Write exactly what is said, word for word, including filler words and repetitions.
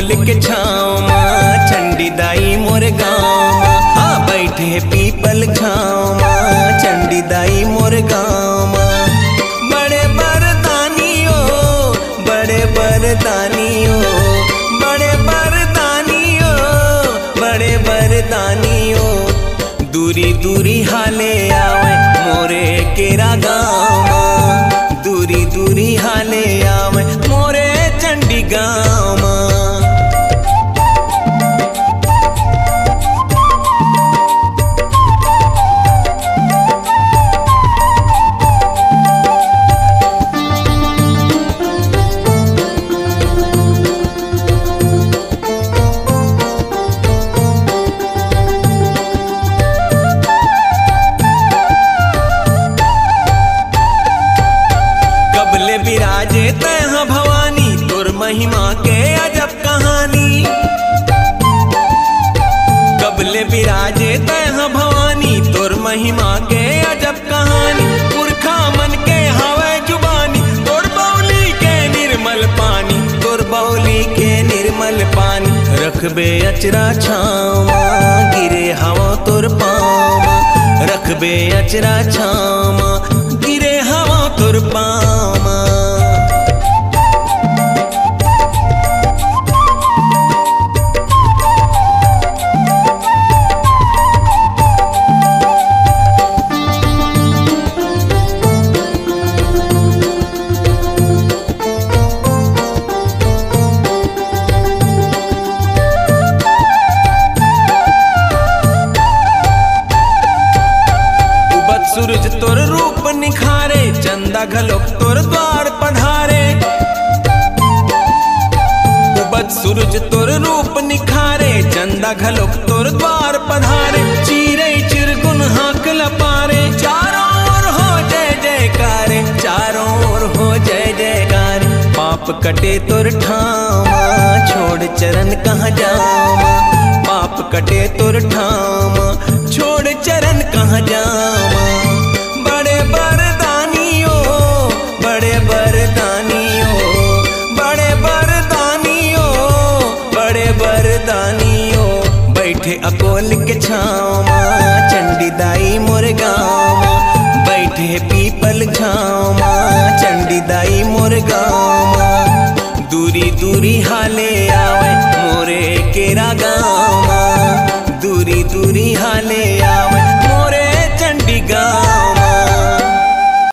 अकोल के छाँव माँ चंडी दाई मोर गाँव माँ। हाँ बैठे पीपल छाँव माँ चंडी दाई मोर गाँव माँ। बड़े बरदानियो बड़े बरदानियो बड़े बरदानियो बड़े बरदानियो दूरी दूरी हाले आवे मोरे केरा गाँव माँ। दूरी दूरी हाले आवे मोरे चंडी गाँव माँ। कबले विराजे तह भवानी तोर महिमा के अजब कहानी। कबले विराजे तह भवानी तोर महिमा के अजब कहानी। पुरखा मन के हवे जुबानी तोर बौली के निर्मल पानी। तोर बौली के निर्मल पानी रखबे अचरा छाँव गिरे हवा तोर पाँव। रखबे अचरा छाँव गिरे हवा तोर पाँव। सूरज तोर रूप निखारे चंदा घलोक तोर द्वार पधारे। उबत सूरज तोर रूप निखारे चंदा घलोक तोर द्वार पधारे। चीरे चिरगुन हाक लपारे चारों ओर हो जय जयकारे। चारों ओर हो जय जयकारे। पाप कटे तोर ठाव छोड़ चरण कहाँ जाव। पाप कटे तोर ठाव छोड़ चरण कहाँ जाव। बड़े बरदानियो बड़े बरदानियो बड़े बरदानियो बड़े बरदानियो बैठे अकोल के छाँव माँ चंडी दाई मोर गाँव माँ। बैठे पीपल छाँव माँ चंडी दाई मोर गाँव माँ। दूरी दूरी हाले